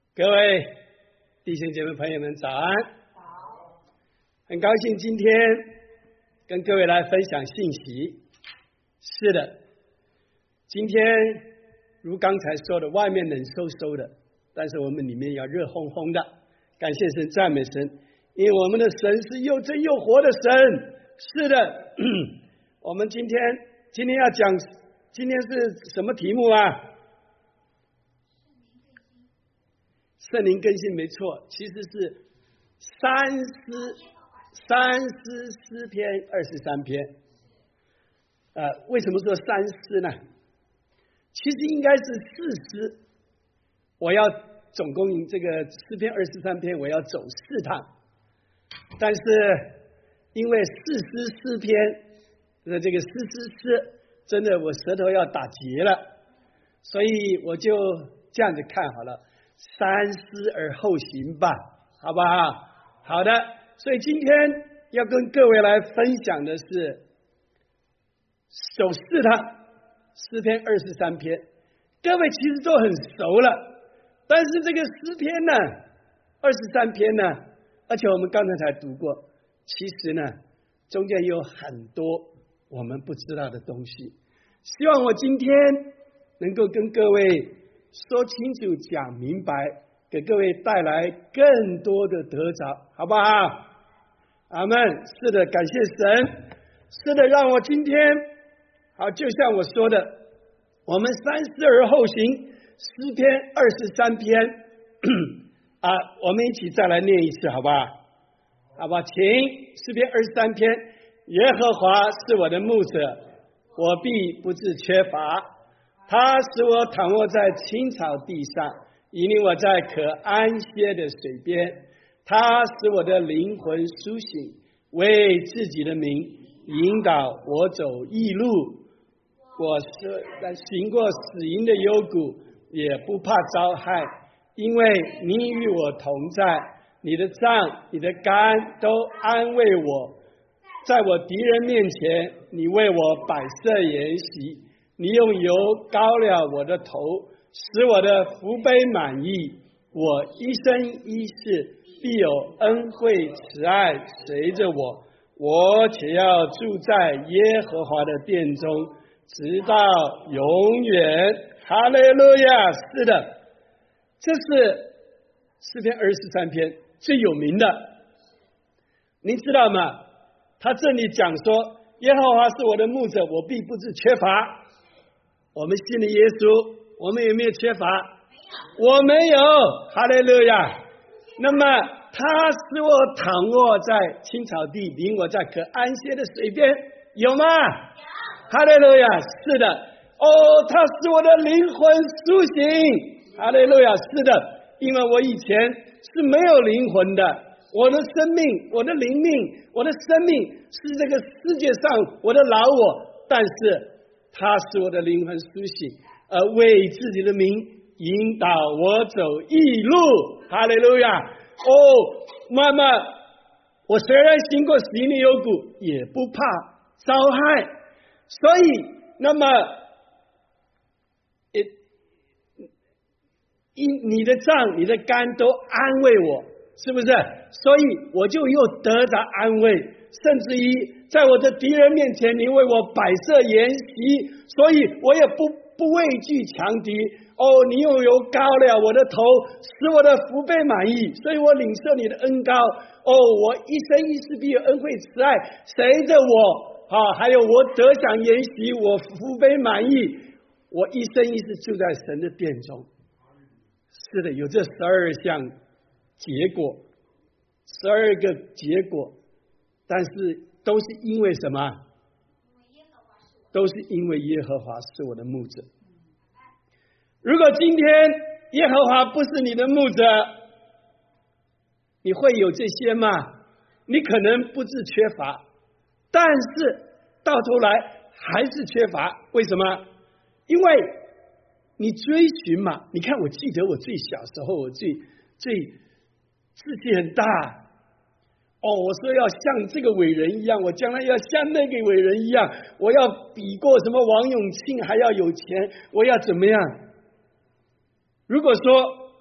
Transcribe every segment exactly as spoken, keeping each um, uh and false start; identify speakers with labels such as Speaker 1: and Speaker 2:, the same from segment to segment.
Speaker 1: 各位弟兄姐妹朋友们早安。
Speaker 2: 好，
Speaker 1: 很高兴今天跟各位来分享信息。是的，今天如刚才说的，外面冷飕飕的，但是我们里面要热烘烘的。感谢神，赞美神，因为我们的神是又真又活的神。是的，我们今天今天要讲，今天是什么题目啊？圣灵更新，没错，其实是三诗三诗诗篇二十三篇。呃，为什么说三诗呢？其实应该是四诗。我要总共这个诗篇二十三篇，我要走四趟。但是因为四诗诗篇的这个诗诗诗，真的我舌头要打结了，所以我就这样子看好了。三思而后行吧，好不好？好的，所以今天要跟各位来分享的是走四趟诗篇二十三篇。各位其实都很熟了，但是这个诗篇呢，二十三篇呢，而且我们刚才才读过，其实呢，中间有很多我们不知道的东西。希望我今天能够跟各位说清楚、讲明白，给各位带来更多的得着，好不好？阿们。是的，感谢神。是的，让我今天好，就像我说的，我们三思而后行，诗篇二十三篇啊，我们一起再来念一次，好不好？好吧，请诗篇二十三篇。耶和华是我的牧者，我必不致缺乏。他使我躺卧在青草地上，引领我在可安歇的水边。他使我的灵魂苏醒，为自己的名引导我走义路。我是行过死荫的幽谷，也不怕遭害，因为你与我同在，你的杖、你的竿都安慰我。在我敌人面前，你为我摆设筵席。你用油膏了我的头，使我的福杯满溢。我一生一世必有恩惠慈爱随着我，我且要住在耶和华的殿中，直到永远。哈利路亚！是的，这是诗篇二十三篇最有名的。您知道吗？他这里讲说，耶和华是我的牧者，我必不致缺乏。我们信了耶稣，我们有没有缺乏？我没有，哈利路亚。那么他使我躺卧在青草地，领我在可安歇的水边，有吗？有。哈利路亚。是的，哦，他使我的灵魂苏醒，哈利路亚。是的，因为我以前是没有灵魂的，我的生命，我的灵命，我的生命是这个世界上我的老我，但是他使我的灵魂苏醒，而为自己的名引导我走义路。哈利路亚。哦，那么我虽然行过死荫的幽谷，也不怕遭害。所以那么你的杖、你的竿都安慰我，是不是？所以我就又得着安慰，甚至于在我的敌人面前，你为我摆设筵席，所以我也不不畏惧强敌。哦，你用油膏了我的头，使我的福杯满溢，所以我领受你的恩膏。哦，我一生一世必有恩惠慈爱随着我。啊，还有我得享筵席，我福杯满溢，我一生一世住在神的殿中。是的，有这十二项结果，十二个结果，但是都是因为什么？都是因为耶和华是我的牧者。如果今天耶和华不是你的牧者，你会有这些吗？你可能不致缺乏，但是到头来还是缺乏。为什么？因为你追寻嘛。你看，我记得我最小时候，我最最志气很大。哦，我说要像这个伟人一样，我将来要像那个伟人一样，我要比过什么王永庆还要有钱，我要怎么样？如果说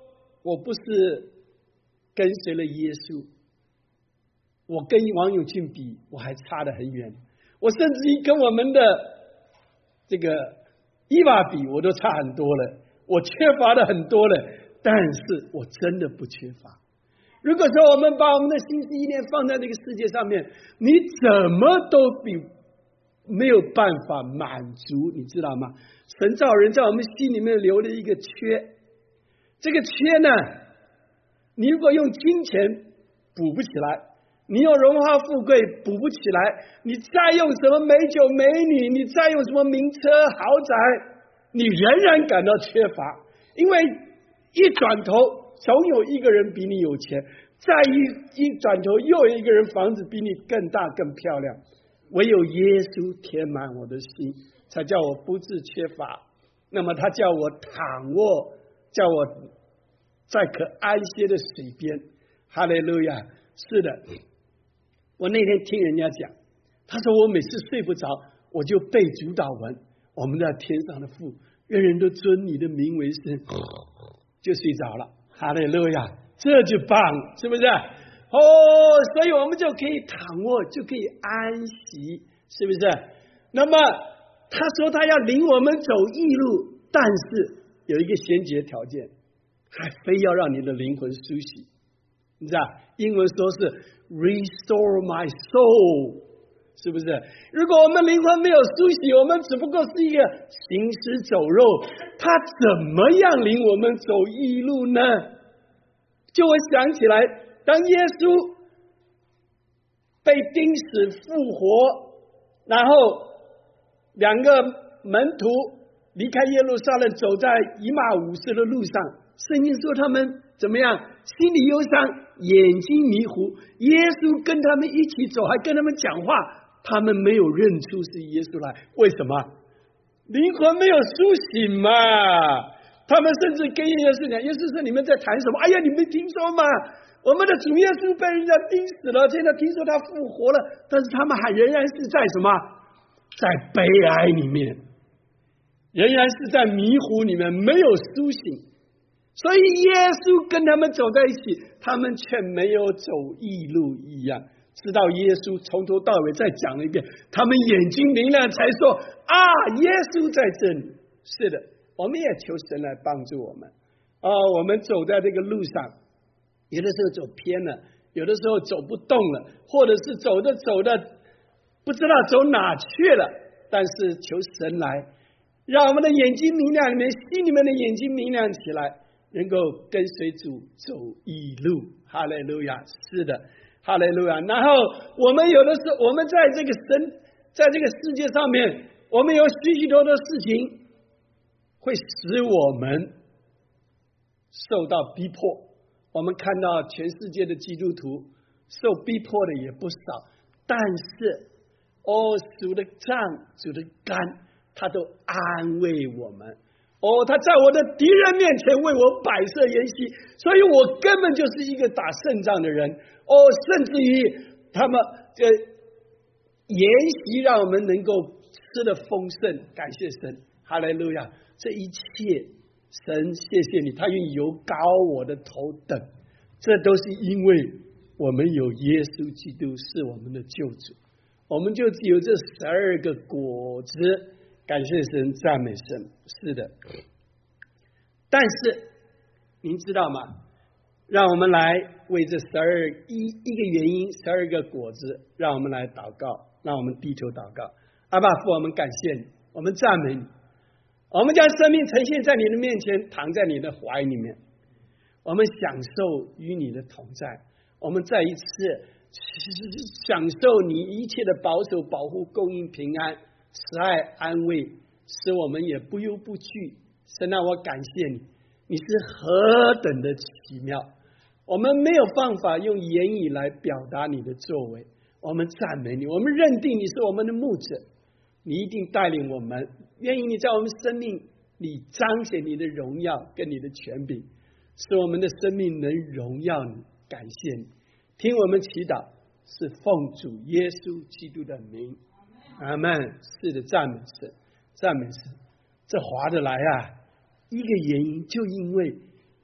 Speaker 1: 我不是跟随了耶稣，我跟王永庆比，我还差得很远。我甚至于跟我们的这个伊娃比，我都差很多了，我缺乏的很多了，但是我真的不缺乏。如果说我们把我们的心思意念放在这个世界上面，你怎么都比没有办法满足，你知道吗？神造人在我们心里面留了一个缺，这个缺呢，你如果用金钱补不起来，你用荣华富贵补不起来，你再用什么美酒美女，你再用什么名车豪宅，你仍然感到缺乏。因为一转头总有一个人比你有钱，再一一转头又有一个人房子比你更大更漂亮。唯有耶稣填满我的心，才叫我不致缺乏。那么他叫我躺卧，叫我在可安歇的水边。哈利路亚！是的，我那天听人家讲，他说我每次睡不着，我就背主祷文，我们的天上的父，愿人都尊你的名为圣，就睡着了。哈利路亚！这就棒，是不是？哦，所以我们就可以躺卧，就可以安息，是不是？那么他说他要领我们走义路，但是有一个先决条件，还非要让你的灵魂苏醒。你知道英文说是 restore my soul， 是不是？如果我们灵魂没有苏醒，我们只不过是一个行尸走肉，他怎么样领我们走义路呢？就我想起来，当耶稣被钉死复活，然后两个门徒离开耶路撒冷，走在以马忤斯的路上，圣经说他们怎么样？心里忧伤，眼睛迷糊。耶稣跟他们一起走，还跟他们讲话，他们没有认出是耶稣来。为什么？灵魂没有苏醒嘛。他们甚至跟耶稣讲，耶稣说你们在谈什么？哎呀，你没听说吗？我们的主耶稣被人家钉死了，现在听说他复活了，但是他们还仍然是在什么？在悲哀里面，仍然是在迷糊里面，没有苏醒。所以耶稣跟他们走在一起，他们却没有走义路一样。直到耶稣从头到尾再讲了一遍，他们眼睛明亮，才说啊，耶稣在这里。是的，我们也求神来帮助我们啊！我们走在这个路上，有的时候走偏了，有的时候走不动了，或者是走着走着不知道走哪去了。但是求神来，让我们的眼睛明亮，里面心里面的眼睛明亮起来，能够跟随主走义路。哈利路亚！是的，哈利路亚！然后我们有的时候，我们在这个神，在这个世界上面，我们有许许多多事情会使我们受到逼迫。我们看到全世界的基督徒受逼迫的也不少，但是哦，主的杖，主的竿，他都安慰我们。哦，他在我的敌人面前为我摆设筵席，所以我根本就是一个打胜仗的人。哦，甚至于他们这筵席让我们能够吃得丰盛，感谢神，哈利路亚！这一切，神谢谢你，他愿意油膏我的头等，这都是因为我们有耶稣基督是我们的救主，我们就有这十二个果子。感谢神，赞美神。是的，但是您知道吗？让我们来为这十二一一个原因，十二个果子，让我们来祷告，让我们低头祷告。阿爸父，我们感谢你，我们赞美你，我们将生命呈现在你的面前，躺在你的怀里面，我们享受与你的同在，我们再一次享受你一切的保守、保护、供应、平安、慈爱、安慰，使我们也不忧不惧。神啊，我感谢你，你是何等的奇妙，我们没有办法用言语来表达你的作为。我们赞美你，我们认定你是我们的牧者，你一定带领我们，愿意你在我们生命里彰显你的荣耀跟你的权柄，使我们的生命能荣耀你。感谢你，听我们祈祷，是奉主耶稣基督的名，阿们。是的，赞美神，赞美神。这划得来啊！一个原因，就因为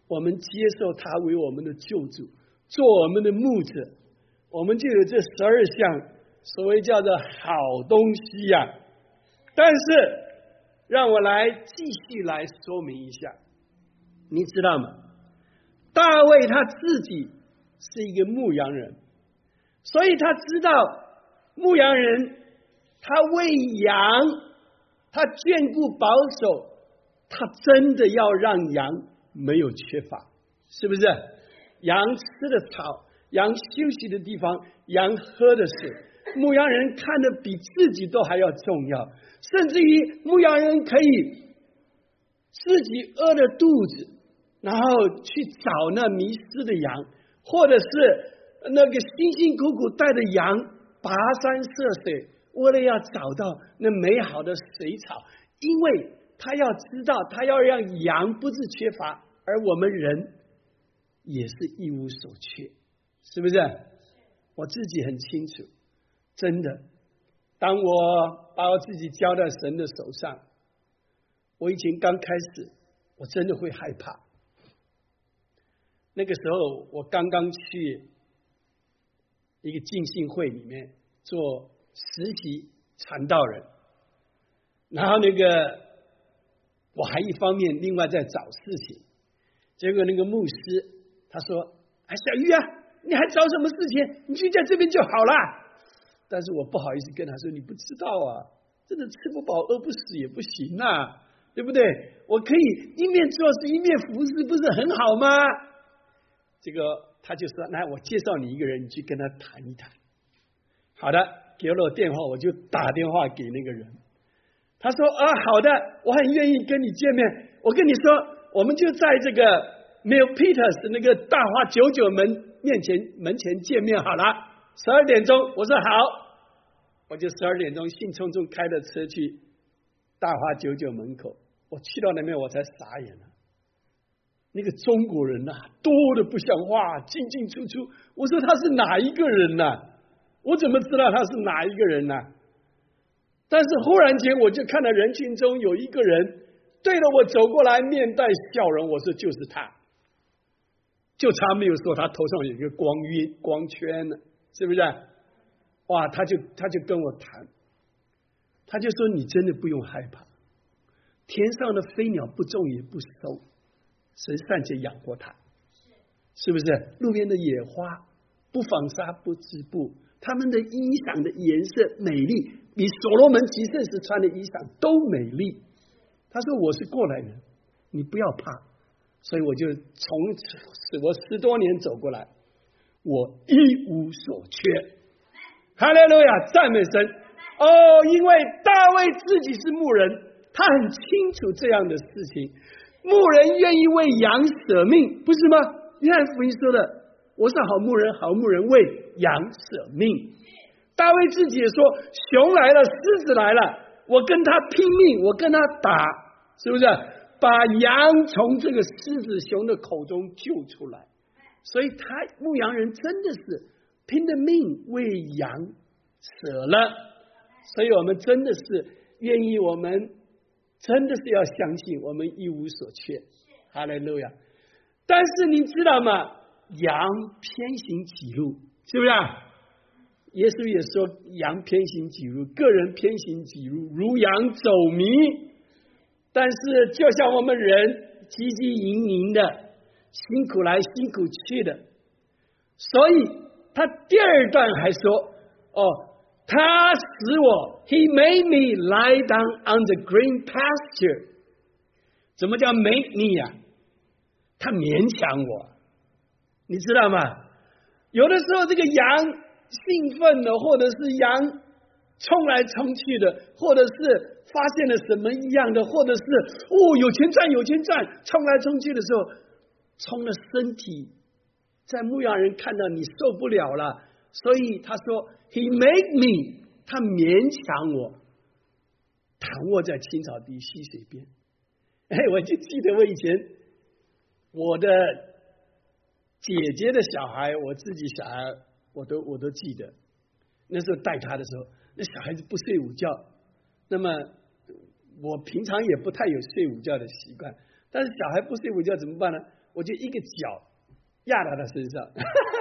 Speaker 1: 我们接受他为我们的救主，做我们的牧者，我们就有这十二项所谓叫做好东西呀、啊。但是让我来继续来说明一下，你知道吗？大卫他自己是一个牧羊人，所以他知道牧羊人他喂羊，他眷顾保守，他真的要让羊没有缺乏，是不是？羊吃的草，羊休息的地方，羊喝的水，牧羊人看得比自己都还要重要，甚至于牧羊人可以自己饿着肚子，然后去找那迷失的羊，或者是那个辛辛苦苦带着羊跋山涉水，为了要找到那美好的水草，因为他要知道，他要让羊不是缺乏，而我们人也是一无所缺，是不是？我自己很清楚，真的，当我把我自己交在神的手上，我以前刚开始，我真的会害怕。那个时候，我刚刚去一个浸信会里面做实习传道人，然后那个我还一方面另外在找事情，结果那个牧师他说：“哎，小玉啊，你还找什么事情？你就在这边就好了。”但是我不好意思跟他说：“你不知道啊，真的吃不饱饿不死也不行啊，对不对？我可以一面做事一面服侍，不是很好吗？”这个他就说：“来，我介绍你一个人，你去跟他谈一谈。”好的，给了我电话，我就打电话给那个人。他说：“啊，好的，我很愿意跟你见面。我跟你说，我们就在这个 Milpitas 那个大华九九门面前门前见面好了，十二点钟。”我说好，我就十二点钟兴冲冲开着车去大华九九门口。我去到那边，我才傻眼了。那个中国人呐、啊，多的不像话，进进出出。我说他是哪一个人呐、啊？我怎么知道他是哪一个人呢、啊？但是忽然间，我就看到人群中有一个人对着我走过来，面带笑容。我说就是他，就差没有说他头上有一个光晕光圈呢，是不是？哇，他就他就跟我谈，他就说你真的不用害怕，天上的飞鸟不种也不收，神尚且养活它，是不是？路边的野花不纺纱不织布，他们的衣裳的颜色美丽，比所罗门极盛时穿的衣裳都美丽。他说我是过来人，你不要怕。所以我就从我十多年走过来，我一无所缺。哈利路亚，赞美神！哦，因为大卫自己是牧人，他很清楚这样的事情。牧人愿意为羊舍命，不是吗？约翰福音说的，我是好牧人，好牧人为羊舍命。大卫自己也说，熊来了，狮子来了，我跟他拼命，我跟他打，是不是？把羊从这个狮子熊的口中救出来。所以他牧羊人真的是拼了命为羊舍了。所以我们真的是愿意，我们真的是要相信我们一无所缺。哈利路亚！但是你知道吗？羊偏行己路，是不是啊？耶稣也说羊偏行己路，个人偏行己路，如羊走迷。但是就像我们人汲汲营营的，辛苦来辛苦去的，所以他第二段还说，哦，他使我 He made me lie down on the green pasture。 怎么叫 make me 啊？他勉强我，你知道吗？有的时候这个羊兴奋了，或者是羊冲来冲去的，或者是发现了什么一样的，或者是哦有钱赚有钱赚，冲来冲去的时候，冲了身体，在牧羊人看到你受不了了，所以他说 He made me， 他勉强我躺卧在青草地溪水边。哎，我就记得我以前我的姐姐的小孩，我自己小孩我都我都记得，那时候带他的时候，那小孩子不睡午觉，那么我平常也不太有睡午觉的习惯，但是小孩不睡午觉怎么办呢？ 我就一个脚压到他身上，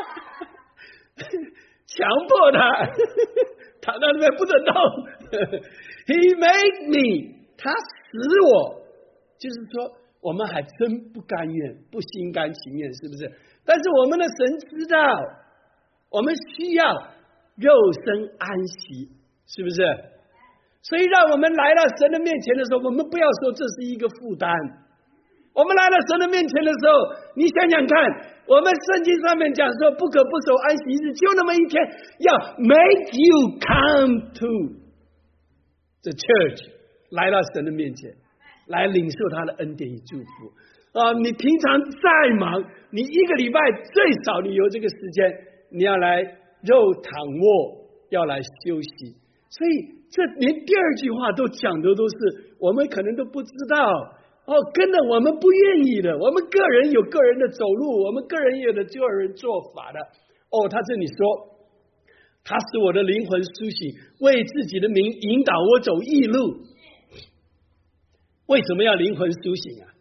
Speaker 1: 强迫他躺在那边不准动。He made me， 他使我，就是说我们还真不甘愿，不心甘情愿，是不是？但是我们的神知道，我们需要肉身安息，是不是？所以让我们来到神的面前的时候，我们不要说这是一个负担。我们来到神的面前的时候，你想想看，我们圣经上面讲说不可不守安息日，就那么一天，要 make you come to the church， 来到神的面前，来领受他的恩典与祝福。啊，你平常再忙，你一个礼拜最少你有这个时间，你要来肉躺卧，要来休息。所以这连第二句话都讲的都是我们可能都不知道哦，跟着我们不愿意的，我们个人有个人的走路，我们个人有的个人做法的。哦，他这里说，他使我的灵魂苏醒，为自己的名引导我走义路。为什么要灵魂苏醒啊？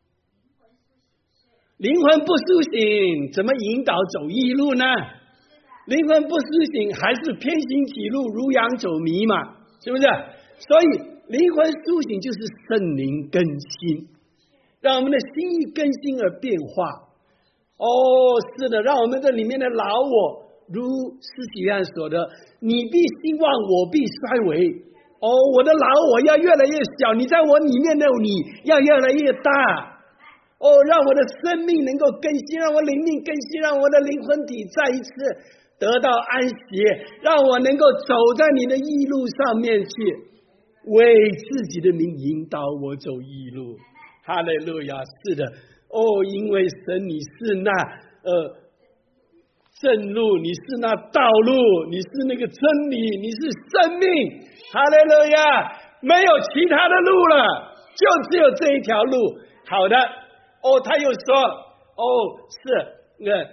Speaker 1: 灵魂不苏醒，怎么引导走义路呢？灵魂不苏醒，还是偏行己路，如羊走迷嘛，是不是？所以灵魂苏醒就是圣灵更新，让我们的心意更新而变化。哦，是的，让我们这里面的老我，如施洗约翰说的，你必兴旺，我必衰微。哦，我的老我要越来越小，你在我里面的你要越来越大。哦，让我的生命能够更新，让我灵命更新，让我的灵魂体再一次得到安息，让我能够走在你的义路上面去，为自己的名引导我走义路。哈利路亚！是的，哦，因为神你是那呃正路，你是那道路，你是那个真理，你是生命。哈利路亚！没有其他的路了，就只有这一条路。好的。哦，他又说，哦，是，呃，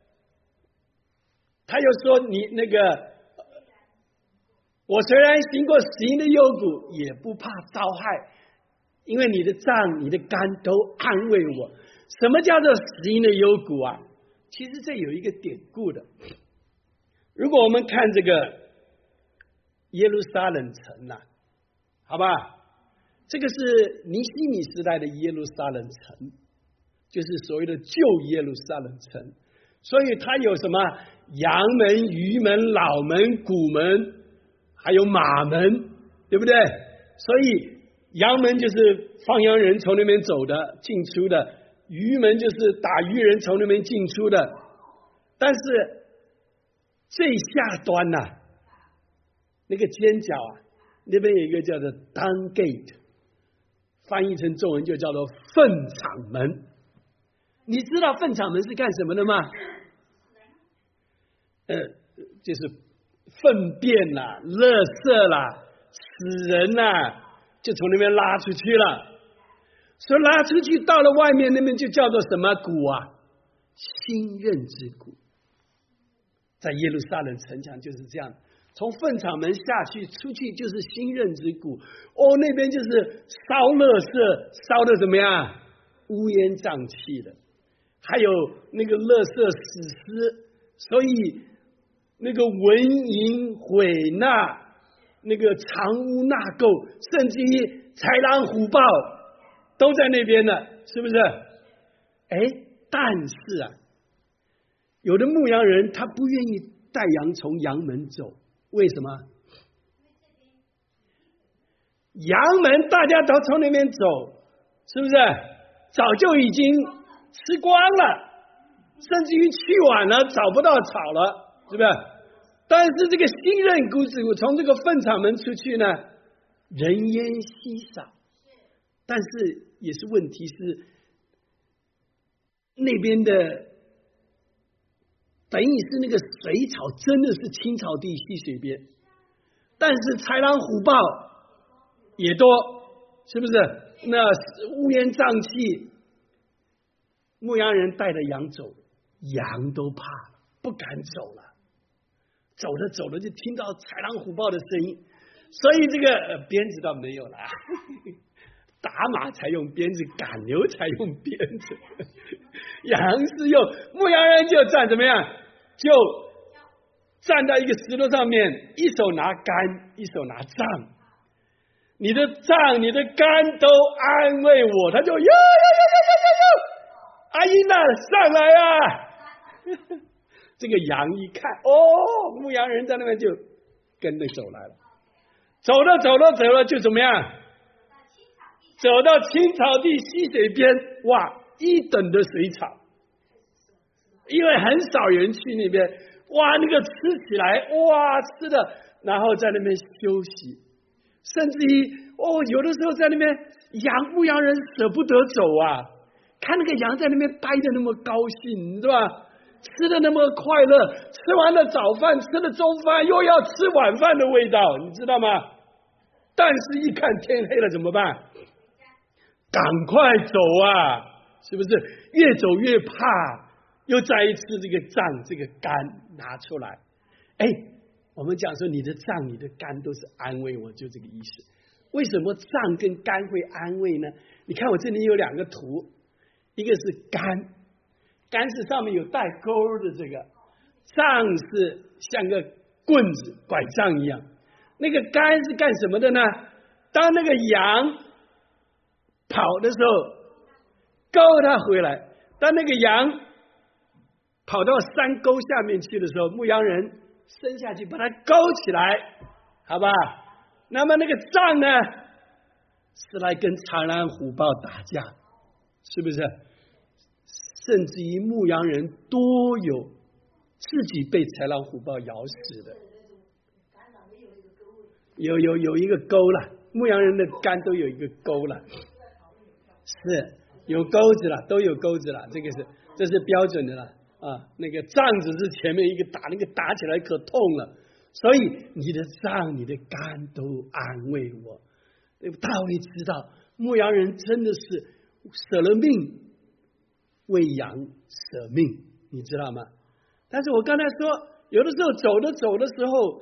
Speaker 1: 他又说你那个，我虽然行过死荫的幽谷，也不怕遭害，因为你的杖、你的竿都安慰我。什么叫做死荫的幽谷啊？其实这有一个典故的。如果我们看这个耶路撒冷城啊，好吧，这个是尼希米时代的耶路撒冷城。就是所谓的旧耶路撒冷城，所以它有什么羊门、鱼门、老门、古门，还有马门，对不对？所以羊门就是放羊人从那边走的进出的，鱼门就是打鱼人从那边进出的。但是最下端呐、啊，那个尖角啊，那边有一个叫做 Dung Gate， 翻译成中文就叫做粪场门。你知道粪场门是干什么的吗？呃，就是粪便啦、垃圾啦、死人啦，就从那边拉出去了。所以拉出去到了外面那边就叫做什么谷啊？新任之谷。在耶路撒冷城墙就是这样，从粪场门下去出去就是新任之谷。哦，那边就是烧垃圾，烧的怎么样？乌烟瘴气的。还有那个垃圾死尸，所以那个蚊蝇毁纳，那个藏污纳垢，甚至于豺狼虎豹都在那边呢，是不是？哎，但是啊，有的牧羊人他不愿意带羊从羊门走，为什么？羊门大家都从那边走，是不是？早就已经吃光了，甚至于去晚了找不到草了，是不是？但是这个新任谷子从这个粪场门出去呢，人烟稀少，但是也是问题是那边的等于是那个水草真的是青草地溪水边，但是豺狼虎豹也多，是不是？那乌烟瘴气，牧羊人带着羊走，羊都怕了，不敢走了。走着走着就听到豺狼虎豹的声音，所以这个、呃、鞭子倒没有了， 打马才用鞭子，赶牛才用鞭子。羊是用牧羊人就站怎么样？就站到一个石头上面，一手拿杆，一手拿杖。你的杖、你的杆都安慰我，他就哟哟哟哟哟哟，阿姨娜上来啊！这个羊一看，哦，牧羊人在那边就跟着走来了，走了走了走了，就怎么样？走到青草地溪水边，哇，一等的水草，因为很少人去那边，哇，那个吃起来，哇，吃的，然后在那边休息，甚至于哦，有的时候在那边羊牧羊人舍不得走啊，看那个羊在那边待的那么高兴，对吧？吃的那么快乐，吃完了早饭，吃了中饭，又要吃晚饭的味道，你知道吗？但是一看天黑了怎么办？赶快走啊，是不是？越走越怕，又再一次这个杖这个杆拿出来。哎，我们讲说你的杖你的杆都是安慰我，就这个意思。为什么杖跟杆会安慰呢？你看我这里有两个图，一个是杆，杆是上面有带钩的，这个杖是像个棍子拐杖一样。那个杆是干什么的呢？当那个羊跑的时候勾它回来，当那个羊跑到山沟下面去的时候，牧羊人伸下去把它勾起来，好吧？那么那个杖呢，是来跟豺狼虎豹打架，是不是？甚至于牧羊人多有自己被豺狼虎豹咬死的，有有有一个钩了，牧羊人的杆都有一个钩了，是有钩子了，都有钩子了，这个是这是标准的了啊。那个杖子是前面一个打，那个打起来可痛了，所以你的杖、你的杆都安慰我。大卫知道牧羊人真的是舍了命为羊舍命，你知道吗？但是我刚才说，有的时候走着走的时候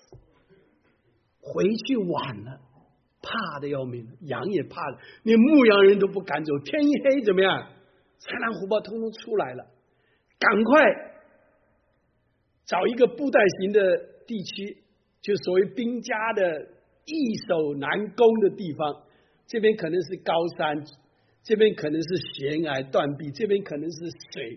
Speaker 1: 回去晚了，怕的要命，羊也怕了，连牧羊人都不敢走。天一黑怎么样？豺狼虎豹通通出来了，赶快找一个布袋型的地区，就所谓兵家的易守难攻的地方。这边可能是高山，这边可能是悬崖断壁，这边可能是水。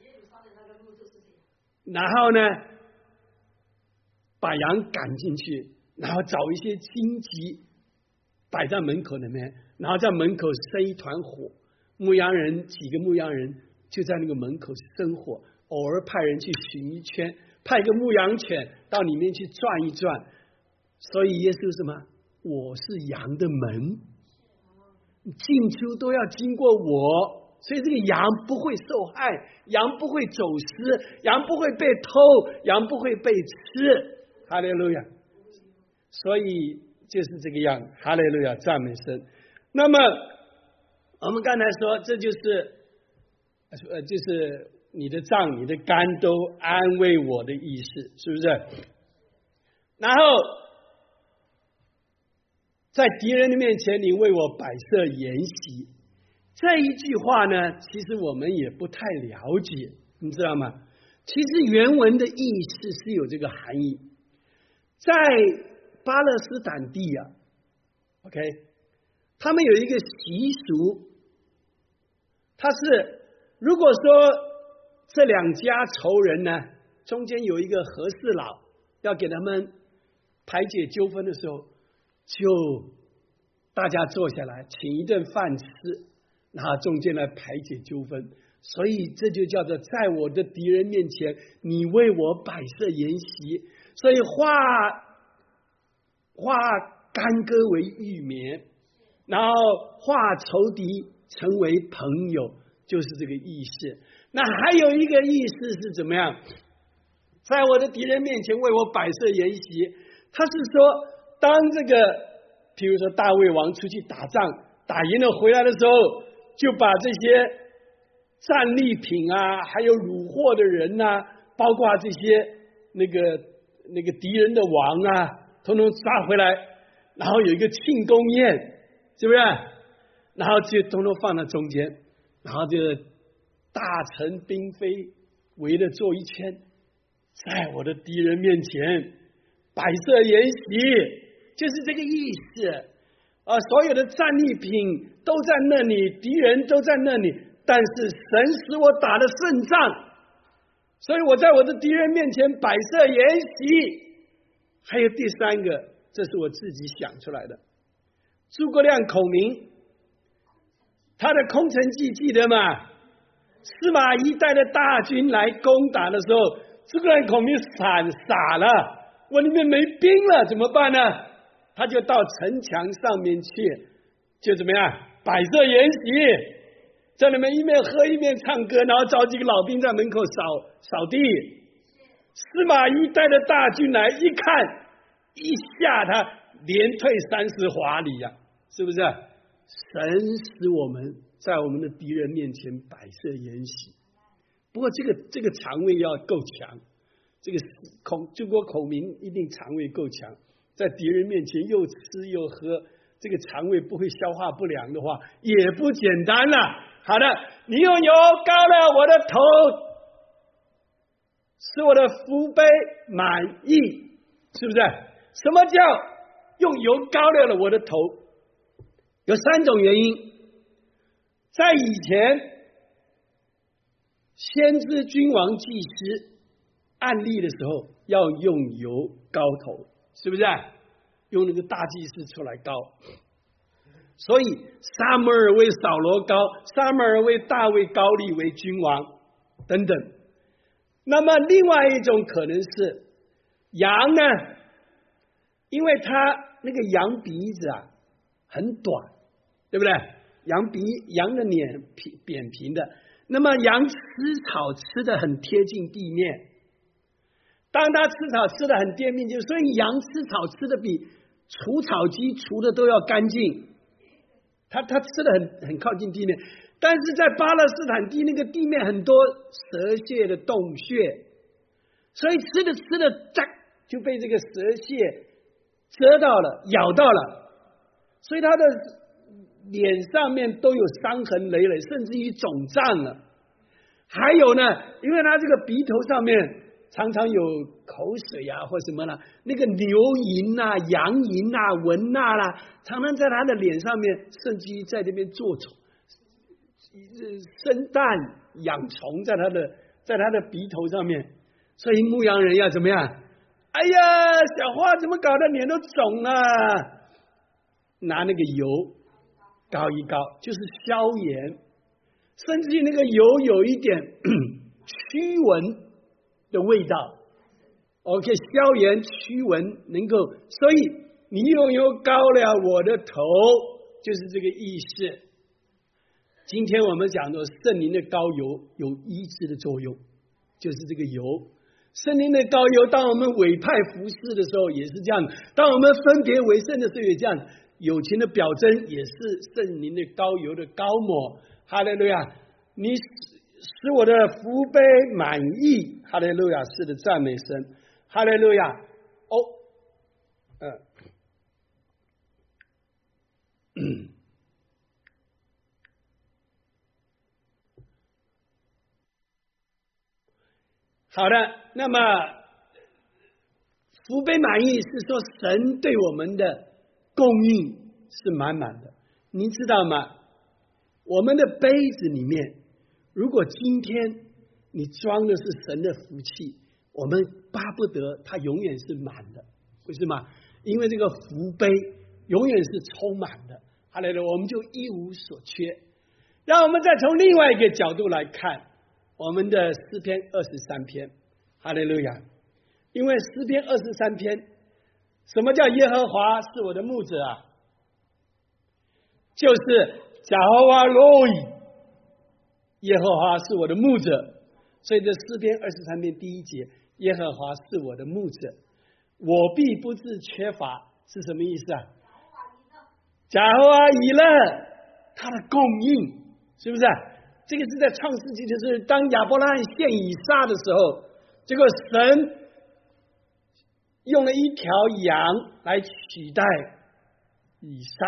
Speaker 1: 然后呢，把羊赶进去，然后找一些荆棘摆在门口里面，然后在门口生一团火，牧羊人几个牧羊人就在那个门口生火，偶尔派人去巡一圈，派个牧羊犬到里面去转一转。所以耶稣什么？我是羊的门，进出都要经过我，所以这个羊不会受害，羊不会走失，羊不会被偷，羊不会被吃。哈利路亚！所以就是这个样，哈利路亚，赞美神。那么我们刚才说，这就是呃，就是你的杖、你的竿都安慰我的意思，是不是？然后在敌人的面前，你为我摆设筵席。这一句话呢，其实我们也不太了解，你知道吗？其实原文的意思是有这个含义。在巴勒斯坦地啊 ，OK， 他们有一个习俗，他是如果说这两家仇人呢，中间有一个和事佬，要给他们排解纠纷的时候，就大家坐下来，请一顿饭吃，然后中间来排解纠纷。所以这就叫做在我的敌人面前，你为我摆设筵席。所以化化干戈为玉棉，然后化仇敌成为朋友，就是这个意思。那还有一个意思是怎么样？在我的敌人面前为我摆设筵席，他是说，当这个比如说大卫王出去打仗，打赢了回来的时候，就把这些战利品啊，还有虏获的人啊，包括这些那个那个敌人的王啊，统统抓回来，然后有一个庆功宴，是不是？ 然后就统统放到中间，然后就大臣嫔妃围着坐一圈，在我的敌人面前摆设筵席，就是这个意思啊！所有的战利品都在那里，敌人都在那里，但是神使我打了胜仗，所以我在我的敌人面前摆设筵席。还有第三个，这是我自己想出来的，诸葛亮孔明他的空城计记得吗？司马懿带着大军来攻打的时候，诸葛亮孔明傻傻了，我里面没兵了怎么办呢？他就到城墙上面去，就怎么样摆设筵席，在那边一面喝一面唱歌，然后找几个老兵在门口扫扫地。司马懿带着大军来，一看一下他连退三十华里呀、啊，是不是？神使我们在我们的敌人面前摆设筵席。不过这个这个肠胃要够强，这个孔诸葛孔明一定肠胃够强，在敌人面前又吃又喝，这个肠胃不会消化不良的话，也不简单了。好的，你用油膏了我的头，使我的福杯满溢，是不是？什么叫用油膏了了我的头？有三种原因。在以前，先知、君王、祭司按例的时候，要用油膏头，是不是？用那个大祭司出来膏。所以撒母耳为扫罗膏，撒母耳为大卫膏立为君王等等。那么另外一种可能是羊呢，因为它那个羊鼻子啊很短，对不对？羊鼻羊的脸平扁平的，那么羊吃草吃的很贴近地面。当它吃草吃的很贴近地面，所以羊吃草吃的比除草机除的都要干净。它它吃的很很靠近地面，但是在巴勒斯坦地那个地面很多蛇蝎的洞穴，所以吃的吃的扎就被这个蛇蝎蛰到了，咬到了，所以它的脸上面都有伤痕累累，甚至于肿胀了。还有呢，因为它这个鼻头上面常常有口水啊或什么啦，那个牛蝇啊、羊蝇啊、蚊啊啦，常常在他的脸上面，甚至于在这边做虫、生蛋、养虫，在他的在他的鼻头上面。所以牧羊人要怎么样？哎呀，小花怎么搞得脸都肿了？拿那个油膏一膏，就是消炎，甚至于那个油有一点驱蚊的味道 ，OK， 消炎驱蚊能够，所以你用油膏了我的头，就是这个意思。今天我们讲的圣灵的膏油有医治的作用，就是这个油。圣灵的膏油，当我们委派服侍的时候也是这样，当我们分别为圣的时候也这样。友情的表征也是圣灵的膏油的膏抹，哈利路亚！你使我的福杯满溢，哈利路亚！是的，赞美神，哈利路亚！哦，嗯、呃，好的，那么福杯满溢是说神对我们的供应是满满的，您知道吗？我们的杯子里面，如果今天你装的是神的福气，我们巴不得它永远是满的，为什么？因为这个福杯永远是充满的，哈利路亚，我们就一无所缺。让我们再从另外一个角度来看我们的诗篇二十三篇，哈利路亚！因为诗篇二十三篇。什么叫耶和华是我的牧者啊？就是假和华罗伊，耶和华是我的牧者。所以这诗篇二十三篇第一节，耶和华是我的牧者，我必不致缺乏，是什么意思啊？假和华以勒，他的供应，是不是？这个是在创世纪的时候，当亚伯拉罕献以撒的时候，这个神用了一条羊来取代以撒，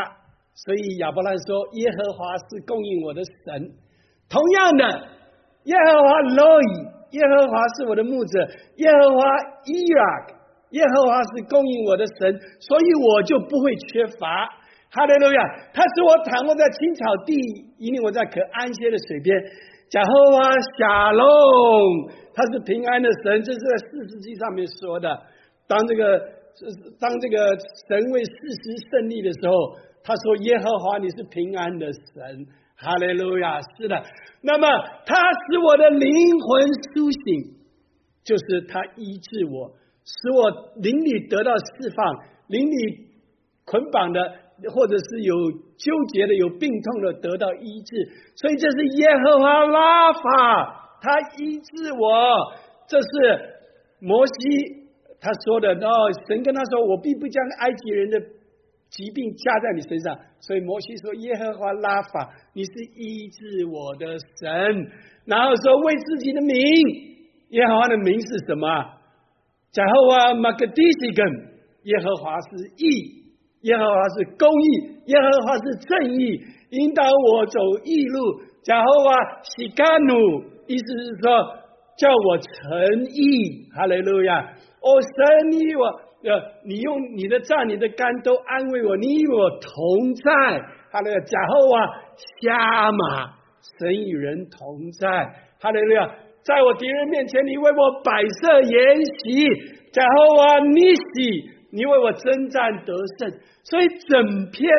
Speaker 1: 所以亚伯兰说：“耶和华是供应我的神。”同样的，耶和华罗以，耶和华是我的牧者，耶和华伊拉，耶和华是供应我的神，所以我就不会缺乏。哈利路亚！他使我躺卧在青草地，引领我在可安歇的水边。亚和华夏隆，他是平安的神，这是在四世纪上面说的。当这个当这个神为事实胜利的时候，他说：“耶和华，你是平安的神。”哈利路亚！是的，那么他使我的灵魂苏醒，就是他医治我，使我灵里得到释放，灵里捆绑的或者是有纠结的、有病痛的得到医治。所以这是耶和华拉法，他医治我。这是摩西他说的哦，神跟他说：“我必不将埃及人的疾病加在你身上。”所以摩西说：“耶和华拉法，你是医治我的神。”然后说为自己的名，耶和华的名是什么？加和华马格迪西根，耶和华是义，耶和华是公义，耶和华是正义，引导我走义路。加和华西干努，意思是说叫我成义。哈利路亚！哦，神你我。呃，你用你的杖、你的竿都安慰我，你与我同在。哈利路亚！加和华下马，神与人同在。哈利路亚！在我敌人面前，你为我摆设筵席。加和华尼西，你为我征战得胜。所以整篇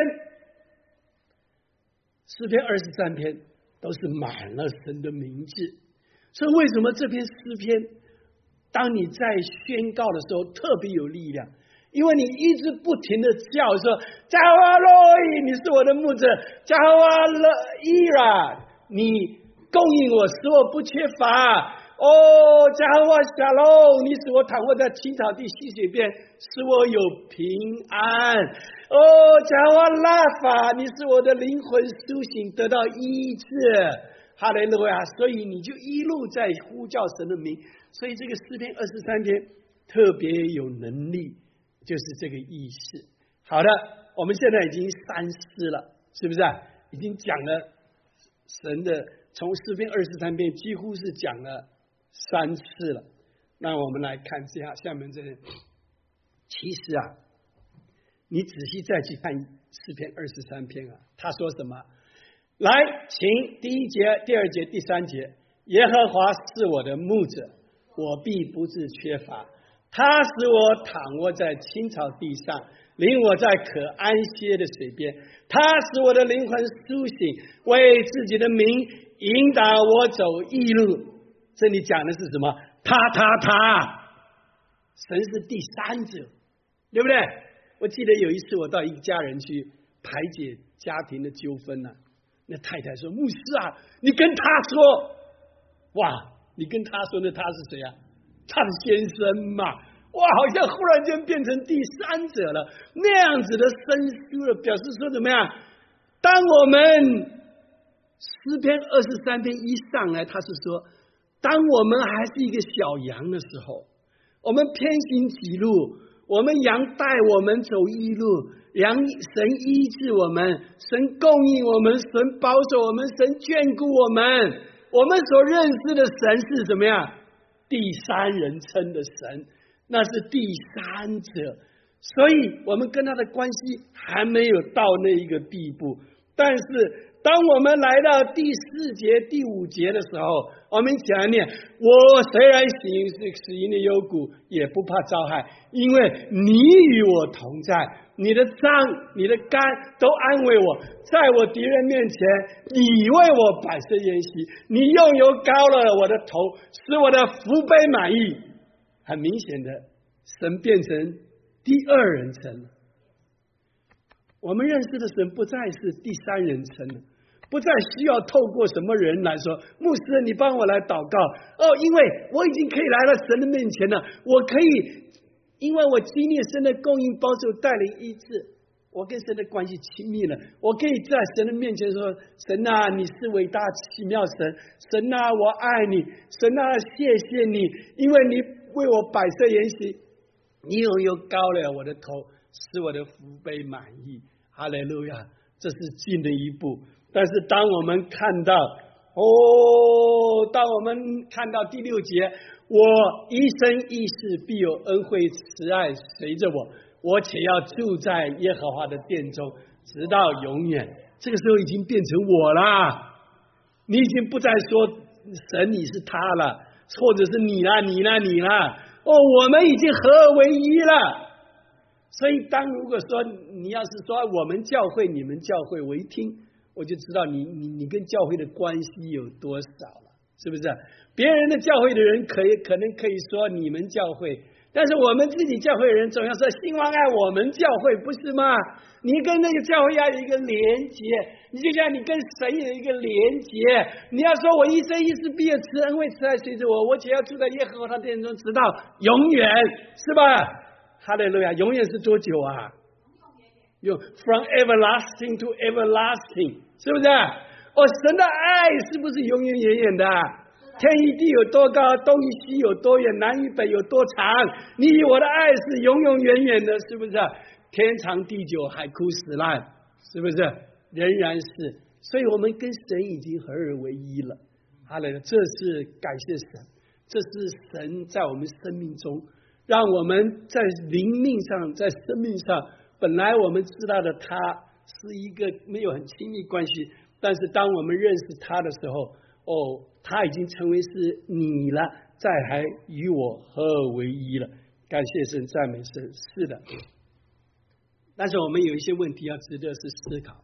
Speaker 1: 诗篇二十三篇都是满了神的名字。所以为什么这篇诗篇？当你在宣告的时候特别有力量，因为你一直不停的叫说：“加和华罗伊，你是我的牧者；加和华勒伊拉，你供应我，使我不缺乏。哦，加和华夏隆，你使我躺卧在青草地溪水边，使我有平安。哦，加和华拉法，你使我的灵魂苏醒，得到医治。哈利路亚！所以你就一路在呼叫神的名。所以这个诗篇二十三篇特别有能力，就是这个意思。好的，我们现在已经三诗了，是不是啊？已经讲了神的，从诗篇二十三篇几乎是讲了三次了。那我们来看这下下面这里，其实啊，你仔细再去看诗篇二十三篇啊，他说什么？来，请第一节、第二节、第三节，耶和华是我的牧者，我必不致缺乏。他使我躺卧在青草地上，领我在可安歇的水边。他使我的灵魂苏醒，为自己的名引导我走义路。这里讲的是什么？他他他，神是第三者，对不对？我记得有一次我到一家人去排解家庭的纠纷呢、啊，那太太说：“牧师啊，你跟他说。”哇，你跟他说的他是谁啊？他的先生嘛。哇，好像忽然间变成第三者了，那样子的生疏了，表示说怎么样？当我们诗篇二十三篇一上来，他是说，当我们还是一个小羊的时候，我们偏行己路，我们羊带我们走义路，羊神医治我们，神供应我们，神保守我们，神眷顾我们。我们所认识的神是怎么样？第三人称的神，那是第三者，所以我们跟他的关系还没有到那一个地步。但是当我们来到第四节、第五节的时候，我们讲念：我虽然行死荫的幽谷，也不怕遭害，因为你与我同在，你的杖、你的竿都安慰我。在我敌人面前，你为我摆设筵席，你用油膏了我的头，使我的福杯满溢。很明显的，神变成第二人称了。我们认识的神不再是第三人称了，不再需要透过什么人来说，牧师你帮我来祷告哦，因为我已经可以来到神的面前了，我可以因为我经历神的供应、保守、带领、医治，我跟神的关系亲密了，我可以在神的面前说：神啊，你是伟大奇妙神，神啊，我爱你，神啊，谢谢你，因为你为我摆设筵席，你用油膏了我的头，使我的福杯满溢。哈利路亚！ 这是进了一步。但是当我们看到，哦，当我们看到第六节，我一生一世必有恩惠慈爱随着我，我且要住在耶和华的殿中，直到永远。这个时候已经变成我啦，你已经不再说神你是他了，或者是你啦你啦你啦，哦，我们已经合而为一了。所以当如果说你要是说我们教会你们教会，我一听我就知道你你你跟教会的关系有多少了，是不是？别人的教会的人可以可能可以说你们教会，但是我们自己教会的人总要说兴旺爱我们教会，不是吗？你跟那个教会要有一个连结，你就像你跟神有一个连结。你要说我一生一世必有慈恩惠慈爱随着我，我且要住在耶和华他殿中直到永远，是吧？哈利路亚！永远是多久啊？用 from everlasting to everlasting， 是不是？哦，神的爱是不是永远远远的？天与地有多高，东与西有多远，南与北有多长？你与我的爱是永永远远的，是不是？天长地久，海枯石烂，是不是？仍然是。所以我们跟神已经合而为一了。哈利路亚！这是感谢神，这是神在我们生命中，让我们在灵命上，在生命上。本来我们知道的他是一个没有很亲密关系，但是当我们认识他的时候，哦，他已经成为是你了，再还与我合而为一了。感谢神，赞美神。是的，但是我们有一些问题要值得是思考。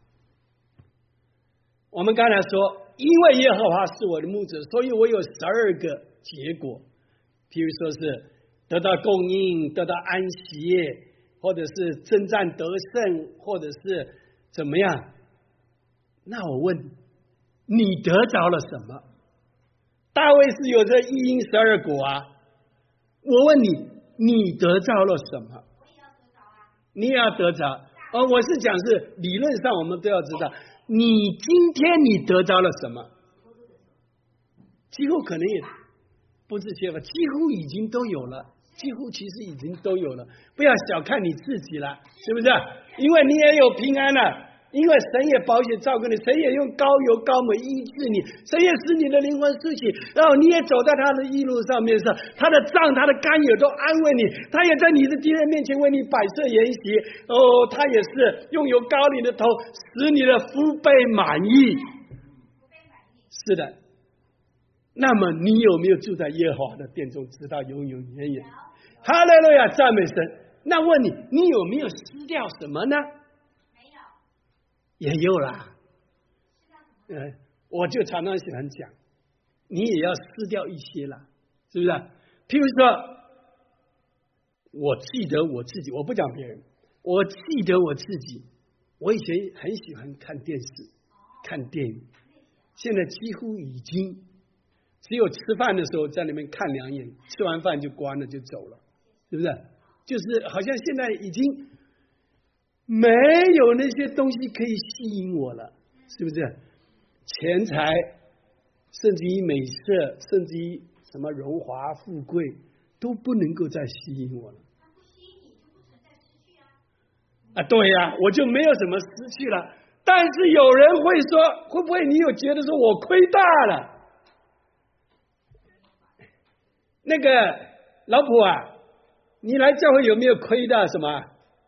Speaker 1: 我们刚才说，因为耶和华是我的牧者，所以我有十二个结果，譬如说是得到供应，得到安息，或者是征战得胜，或者是怎么样？那我问你得着了什么？大卫是有这一因十二果啊，我问你，你得着了什么？你也要得着。哦，我是讲是理论上我们都要知道，你今天你得着了什么？几乎可能也不是缺乏，几乎已经都有了。几乎其实已经都有了，不要小看你自己了，是不是？因为你也有平安了，因为神也保险照顾你，神也用膏油膏抹医治你，神也使你的灵魂苏醒，然后你也走在他的义路上面上，他的杖他的甘油都安慰你，他也在你的敌人面前为你摆设筵席，哦，他也是用油膏你的头，使你的福杯满溢。是的，那么你有没有住在耶和华的殿中，直到永永远远？哈利路亚，赞美神。那问你，你有没有失掉什么呢？没有，也有啦。嗯，我就常常喜欢讲，你也要失掉一些啦，是不是？譬如说，我记得我自己，我不讲别人，我记得我自己，我以前很喜欢看电视、看电影，现在几乎已经只有吃饭的时候在那边看两眼，吃完饭就关了就走了，是不是？就是好像现在已经没有那些东西可以吸引我了，是不是？钱财，甚至于美色，甚至于什么荣华富贵，都不能够再吸引我了。啊，对呀、啊，我就没有什么失去了。但是有人会说，会不会你有觉得说我亏大了？那个老婆啊，你来教会有没有亏大什么？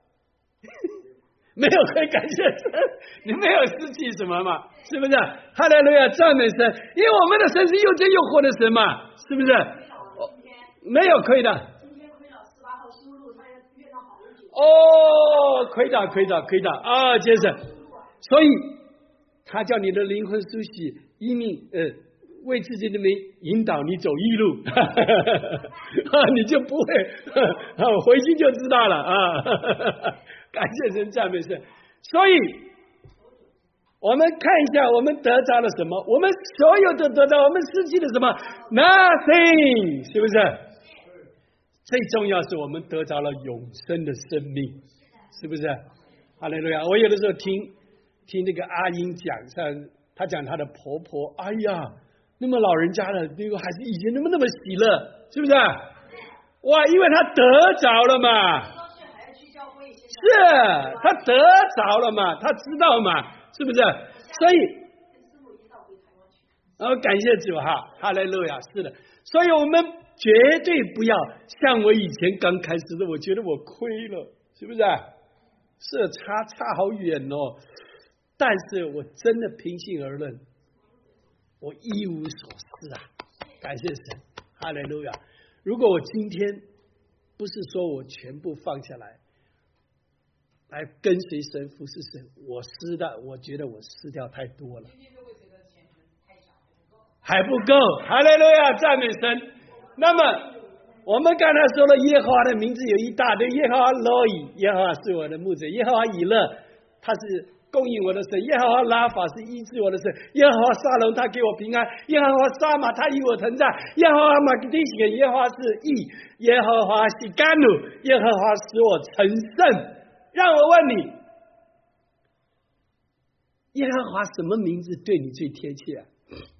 Speaker 1: 没有亏，感谢神，你没有失去什么嘛？是不是？哈利路亚，赞美神，因为我们的神是又真又活的神嘛，是不是？没有亏的。今天亏了十八号修路，他要约到好日子。哦，亏的，亏的，亏的啊，先生。所以他叫你的灵魂苏醒，一命呃。为自己的名引导你走义路，你就不会回去就知道了啊！感谢神，赞美神。所以，我们看一下，我们得着了什么？我们所有的得到，我们失去了什么 ？Nothing， 是不是？最重要是我们得着了永生的生命，是不是？哈利路亚！我有的时候听听那个阿英讲，像她讲她的婆婆，哎呀。那么老人家的那个还是以前那么那么喜乐，是不是？哇，因为他得着了嘛，是他得着了嘛，他知道嘛， 是不是？所以，哦，感谢主哈，哈利路亚，是的。所以我们绝对不要像我以前刚开始的，我觉得我亏了，是不是？是差差好远哦。但是我真的平心而论，我一无所失啊！感谢神，哈利路亚。如果我今天不是说我全部放下来，来跟随神、服侍神，我失的，我觉得我失掉太多了，还不够。哈利路亚，赞美神。那么我们刚才说了，耶和华的名字有一大堆，耶和华罗以，耶和华是我的牧者；耶和华以勒，他是供应我的神；耶和华拉法是医治我的神；耶和华沙龙，他给我平安；耶和华沙马，他与我同在；耶和华马基西，耶和华是义；耶和华是甘努，耶和华使我成圣。让我问你，耶和华什么名字对你最贴切啊？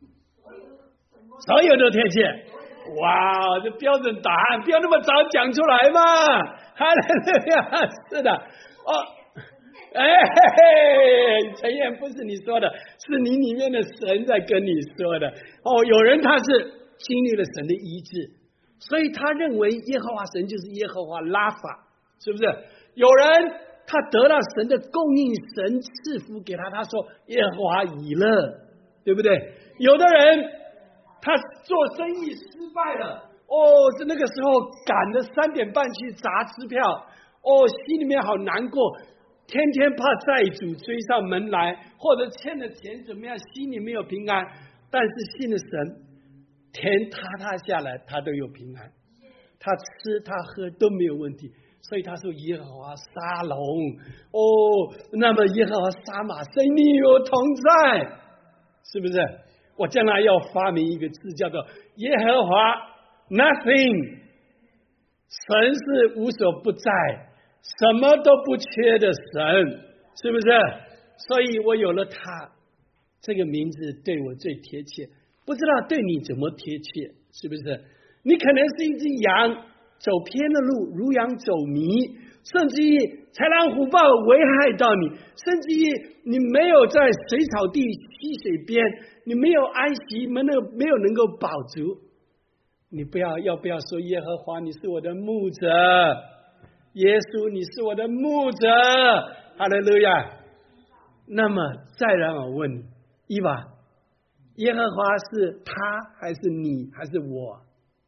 Speaker 1: 所有都贴切。哇，这标准答案，不要那么早讲出来嘛！哈利路亚，是的，哦，哎嘿嘿，陈燕不是你说的，是你里面的神在跟你说的。哦，有人他是经历了神的医治，所以他认为耶和华神就是耶和华拉法，是不是？有人他得到神的供应，神赐福给他，他说耶和华以勒，对不对？有的人他做生意失败了，哦，是那个时候赶着三点半去砸支票，哦，心里面好难过，天天怕债主追上门来，或者欠了钱怎么样，心里没有平安。但是信了神，天塌塌下来，他都有平安，他吃他喝都没有问题。所以他说耶和华沙龙，哦，那么耶和华沙马神你与我同在，是不是？我将来要发明一个字叫做耶和华 nothing， 神是无所不在，什么都不缺的神，是不是？所以我有了他这个名字对我最贴切，不知道对你怎么贴切，是不是？你可能是一只羊走偏了路，如羊走迷，甚至于豺狼虎豹危害到你，甚至于你没有在水草地溪水边，你没有安息，没有没有能够饱足。你不要要不要说耶和华你是我的牧者，耶稣你是我的牧者，哈利路亚。那么再让我问你，伊娃，耶和华是他还是你还是我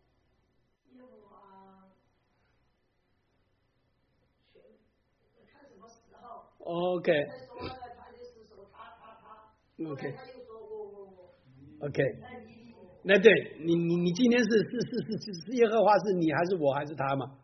Speaker 1: ？OK OK OK， 那对你你你今天是是是是是耶和华是你还是我还是他吗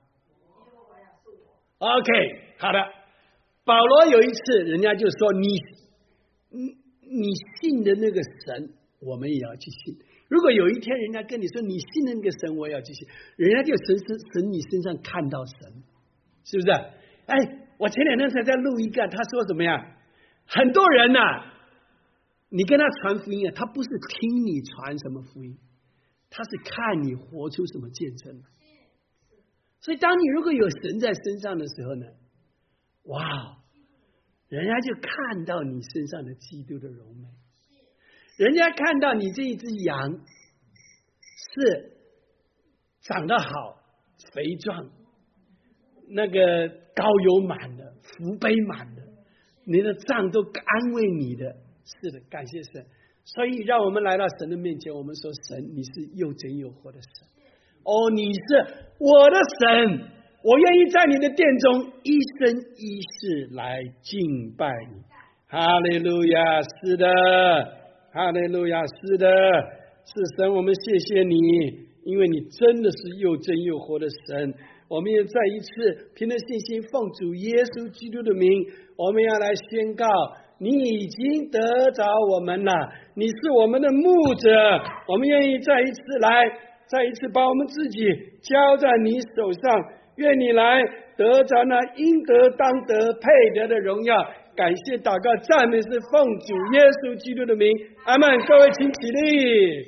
Speaker 1: ？OK， 好的。保罗有一次，人家就说你你你信的那个神，我们也要去信。如果有一天人家跟你说你信的那个神，我也要去信，人家就神神神你身上看到神，是不是？哎，我前两天才在录一个，他说怎么样？很多人呐、啊，你跟他传福音啊，他不是听你传什么福音，他是看你活出什么见证。所以，当你如果有神在身上的时候呢，哇，人家就看到你身上的基督的荣美，人家看到你这一只羊是长得好、肥壮，那个膏油满的、福杯满的，你的脏都安慰你的。是的，感谢神。所以让我们来到神的面前，我们说神你是又真又活的神，哦，你是我的神，我愿意在你的殿中一生一世来敬拜你。哈利路亚，是的，哈利路亚，是的，是神，我们谢谢你，因为你真的是又真又活的神。我们也再一次凭着信心奉主耶稣基督的名，我们要来宣告，你已经得着我们了，你是我们的牧者，我们愿意再一次来，再一次把我们自己交在你手上，愿你来得着那应得当得配得的荣耀。感谢祷告赞美是奉主耶稣基督的名，阿们。各位请起立。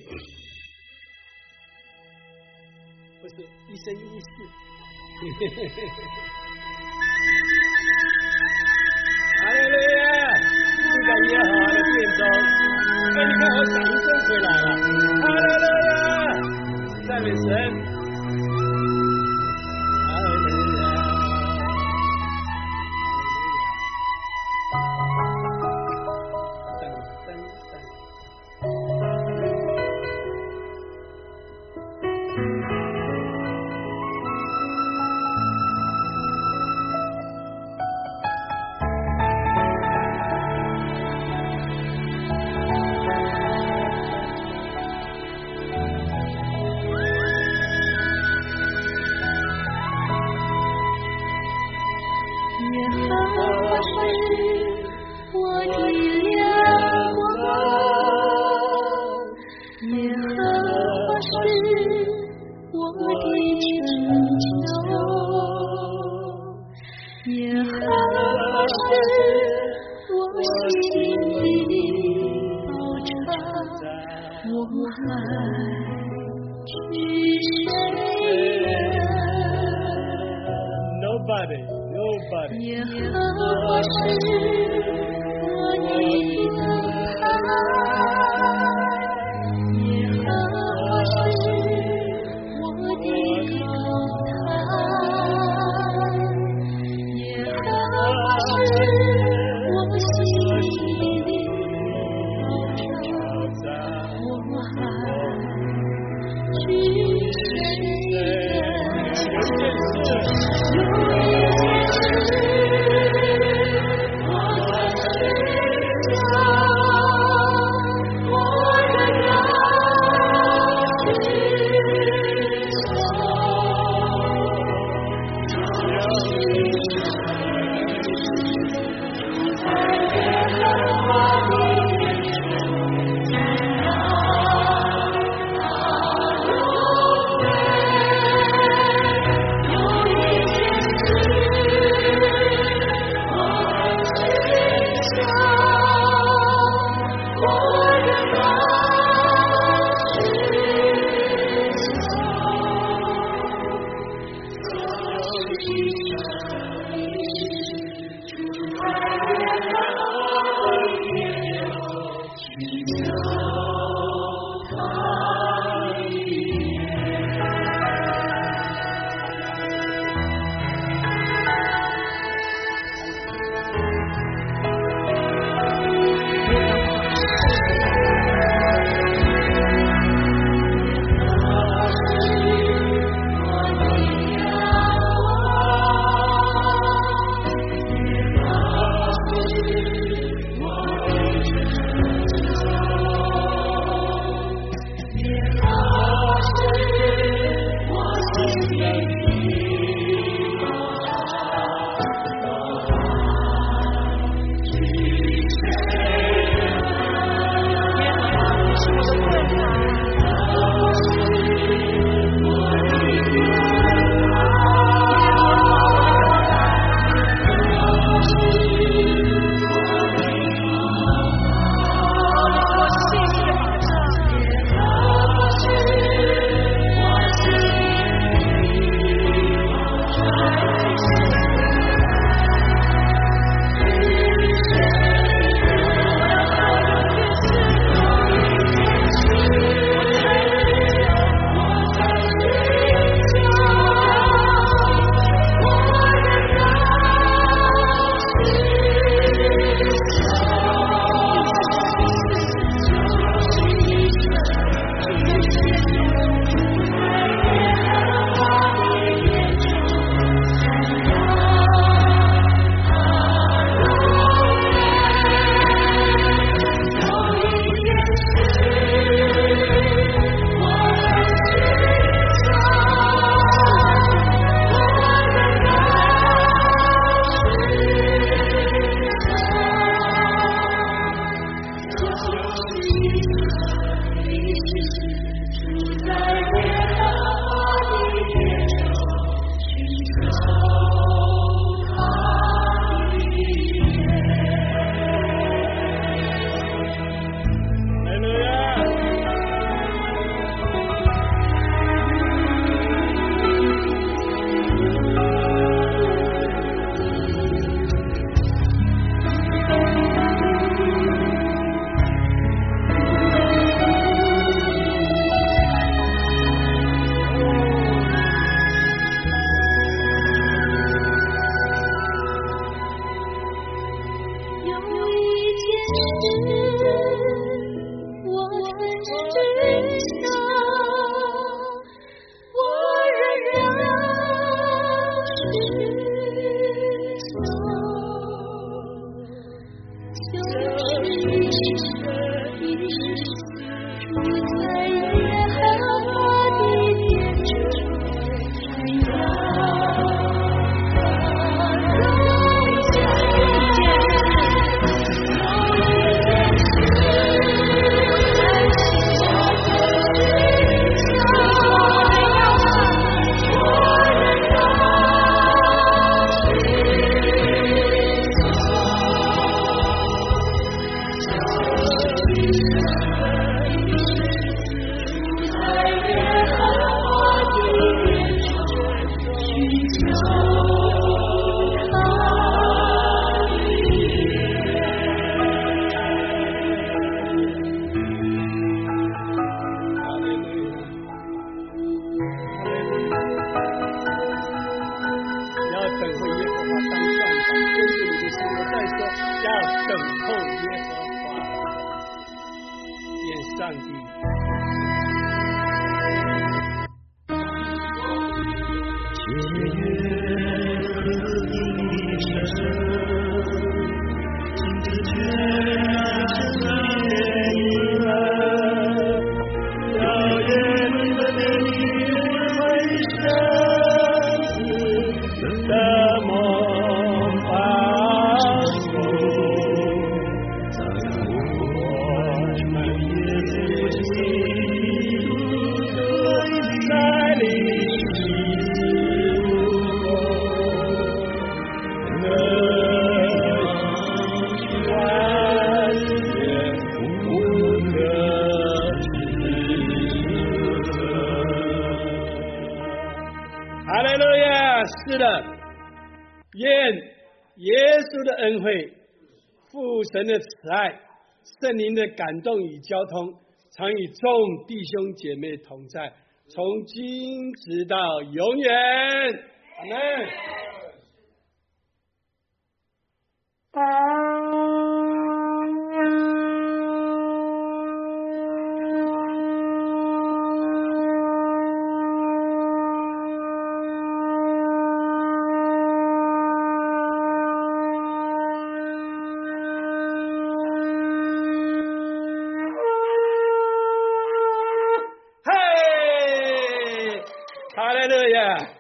Speaker 1: 不是一生一世哈利路亚，感耶和华的殿中。哎，你看我掌声回来了，哈利路亚，赞美神。Nobody, nobody.
Speaker 2: 耶和华是我的灯台，耶和华是我的高台，耶和华是我心里的保障，我还去谁有一件事，我在睡觉，
Speaker 1: 哈利路亚！是的，愿耶稣的恩惠、父神的慈爱、圣灵的感动与交通，常与众弟兄姐妹同在，从今直到永远。阿门。哈利路亚！